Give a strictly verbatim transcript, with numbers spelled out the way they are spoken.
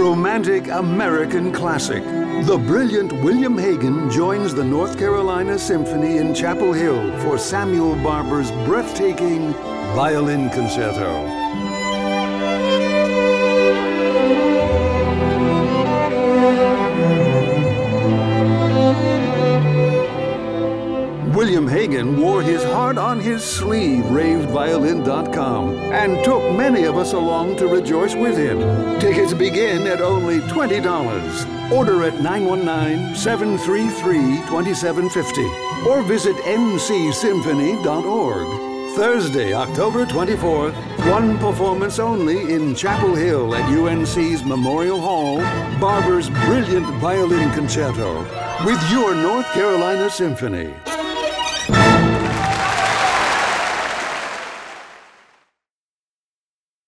romantic American classic. The brilliant William Hagen joins the North Carolina Symphony in Chapel Hill for Samuel Barber's breathtaking Violin Concerto. William Hagen wore his heart on his sleeve, raved violin dot com, and took many of us along to rejoice with him. Tickets begin at only twenty dollars. Order at nine one nine, seven three three, two seven five zero or visit n c symphony dot org. Thursday, October twenty-fourth, one performance only in Chapel Hill at U N C's Memorial Hall, Barber's brilliant Violin Concerto with your North Carolina Symphony.